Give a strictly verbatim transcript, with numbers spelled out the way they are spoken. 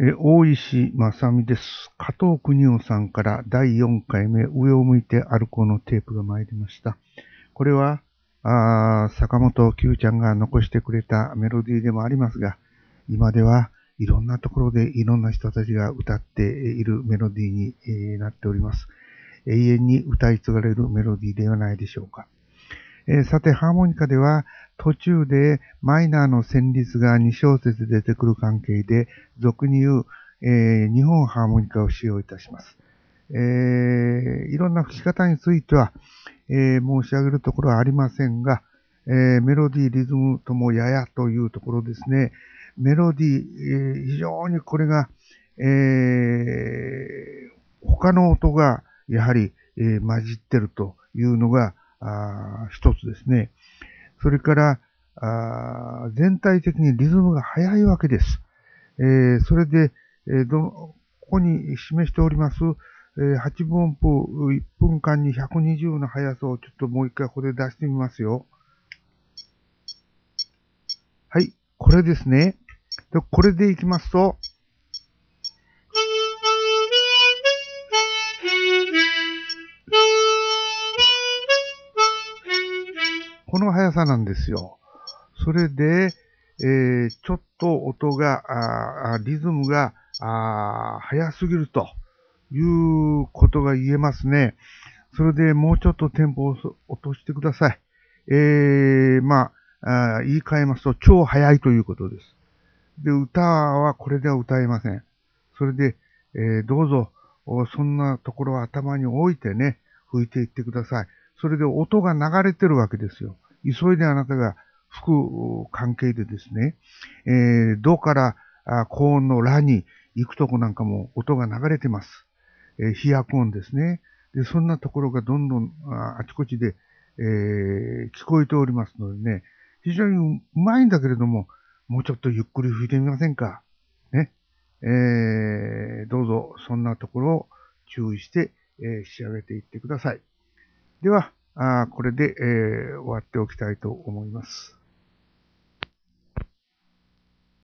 え、大石正美です。加藤邦夫さんからだいよんかいめ上を向いて歩こうのテープが参りました。これは、あ坂本九ちゃんが残してくれたメロディーでもありますが、今ではいろんなところでいろんな人たちが歌っているメロディーに、えー、なっております。永遠に歌い継がれるメロディーではないでしょうか。えー、さて、ハーモニカでは途中でマイナーの旋律がに小節出てくる関係で、俗に言う、えー、日本ハーモニカを使用いたします。えー、いろんな吹き方については、えー、申し上げるところはありませんが、えー、メロディー、リズムともややというところですね。メロディー、えー、非常にこれが、えー、他の音がやはり、えー、混じってるというのが、あ一つですね。それからあ、全体的にリズムが速いわけです。えー、それで、えー、どここに示しております、えー、はちぶん音符いっぷんかんにひゃくにじゅうの速さをちょっともう一回ここで出してみますよ。はい、これですね。でこれでいきますと、この速さなんですよ。それで、えー、ちょっと音が、あリズムがあ速すぎるということが言えますね。それでもうちょっとテンポを落としてください。えー、まあ、あ言い換えますと、超速いということです。で、歌はこれでは歌えません。それで、えー、どうぞ、そんなところを頭に置いてね、吹いていってください。それで音が流れてるわけですよ。急いであなたが吹く関係でですね、えー、ドから高音のラに行くとこなんかも音が流れてます。えー、飛躍音ですね。で、そんなところがどんどんああちこちで、えー、聞こえておりますのでね、非常にうまいんだけれども、もうちょっとゆっくり吹いてみませんか。ね。えー、どうぞそんなところを注意して、えー、仕上げていってください。では、あこれで、えー、終わっておきたいと思います。